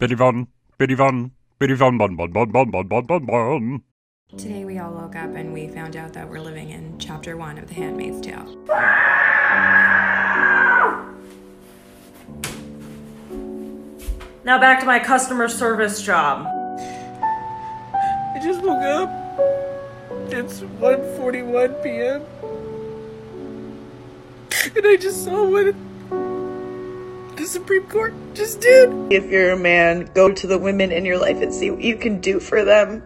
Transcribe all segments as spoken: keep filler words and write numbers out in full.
Bitty Von, Bitty Von, Bitty Von, Bon, Bon, Bon, Bon, Bon, Bon, Bon, Bon. Today we all woke up and we found out that we're living in chapter one of The Handmaid's Tale. Now back to my customer service job. I just woke up. It's one forty-one p.m. And I just saw what the Supreme Court just did. If you're a man, go to the women in your life and see what you can do for them.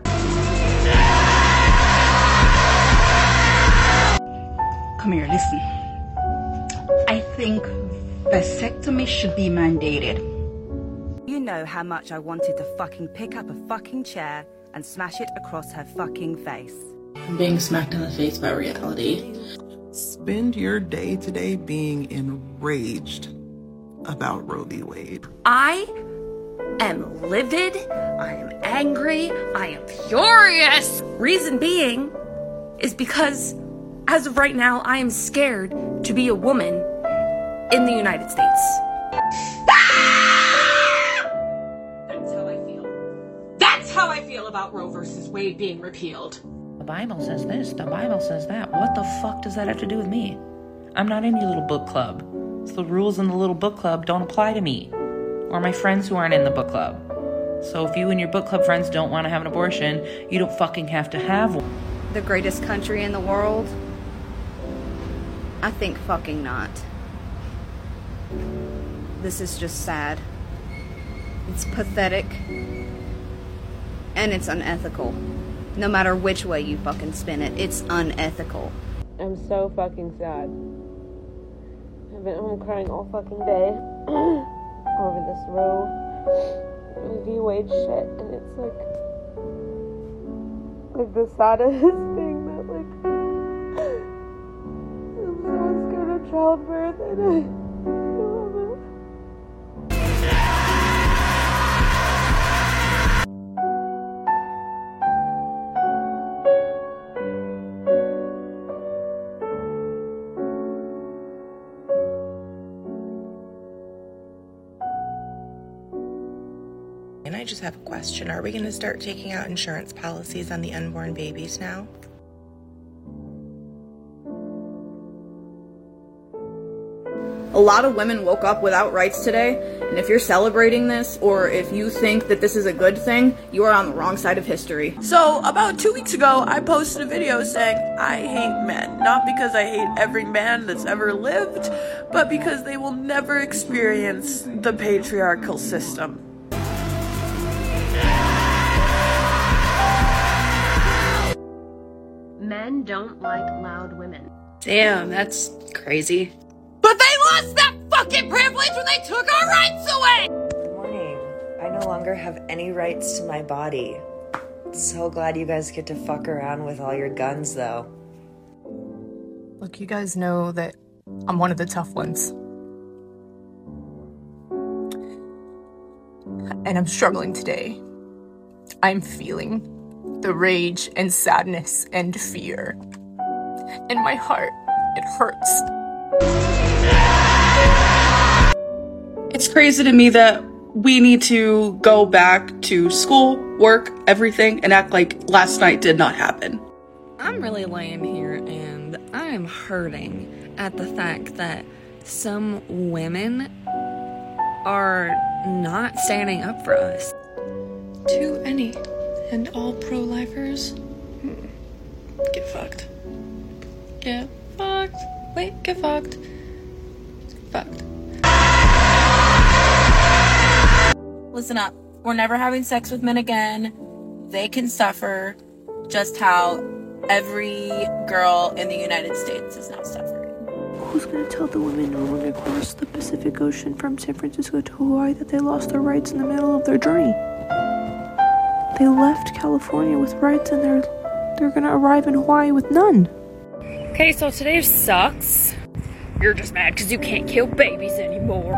Come here, listen. I think vasectomy should be mandated. You know how much I wanted to fucking pick up a fucking chair and smash it across her fucking face. Being smacked in the face by reality. Spend your day today being enraged about Roe v. Wade. I am livid, I am angry, I am furious. Reason being is because as of right now, I am scared to be a woman in the United States. That's how I feel. That's how I feel about Roe versus Wade being repealed. The Bible says this, the Bible says that. What the fuck does that have to do with me? I'm not in your little book club. So the rules in the little book club don't apply to me or my friends who aren't in the book club. So if you and your book club friends don't want to have an abortion, you don't fucking have to have one. The greatest country in the world? I think fucking not. This is just sad. It's pathetic. And it's unethical. No matter which way you fucking spin it, it's unethical. I'm so fucking sad. I've been home crying all fucking day over this Roe v. Wade shit, and it's like, like the saddest thing that like, I'm so scared of childbirth, and I, I love it. And I just have a question. Are we going to start taking out insurance policies on the unborn babies now? A lot of women woke up without rights today, and if you're celebrating this, or if you think that this is a good thing, you are on the wrong side of history. So, about two weeks ago, I posted a video saying, I hate men. Not because I hate every man that's ever lived, but because they will never experience the patriarchal system. Men don't like loud women. Damn, that's crazy. But they lost that fucking privilege when they took our rights away! Good morning. I no longer have any rights to my body. So glad you guys get to fuck around with all your guns, though. Look, you guys know that I'm one of the tough ones. And I'm struggling today. I'm feeling the rage and sadness and fear. In my heart, it hurts. It's crazy to me that we need to go back to school, work, everything, and act like last night did not happen. I'm really laying here and I'm hurting at the fact that some women are not standing up for us. To any and all pro-lifers, hmm. Get fucked. Get fucked. Wait, get fucked. Fucked. Listen up. We're never having sex with men again. They can suffer just how every girl in the United States is now suffering. Who's gonna tell the women who want to cross the Pacific Ocean from San Francisco to Hawaii that they lost their rights in the middle of their journey? They left California with rights and they're they're gonna arrive in Hawaii with none. Okay, so today sucks. You're just mad because you can't kill babies anymore.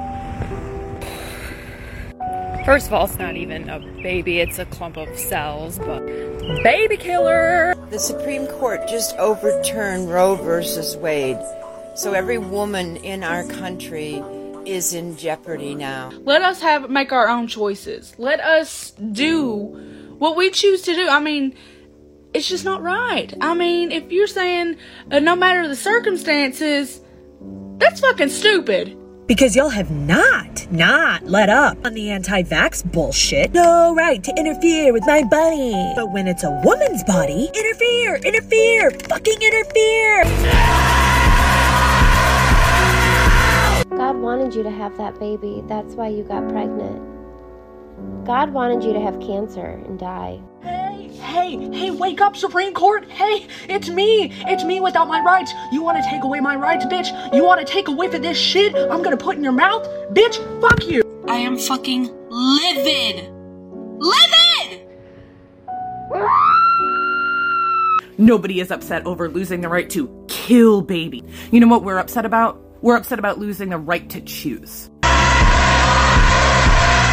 First of all, it's not even a baby, it's a clump of cells, but baby killer! The Supreme Court just overturned Roe versus Wade. So every woman in our country is in jeopardy now. Let us have make our own choices. Let us do what we choose to do. I mean, it's just not right. I mean, if you're saying uh, no matter the circumstances, that's fucking stupid. Because y'all have not, not let up on the anti-vax bullshit. No right to interfere with my body. But when it's a woman's body, interfere, interfere, fucking interfere. God wanted you to have that baby. That's why you got pregnant. God wanted you to have cancer and die. Hey, hey, hey, wake up, Supreme Court. Hey, it's me. It's me without my rights. You want to take away my rights, bitch? You want to take a whiff of this shit I'm gonna put in your mouth? Bitch, fuck you. I am fucking livid. Livid! Nobody is upset over losing the right to kill baby. You know what we're upset about? We're upset about losing the right to choose.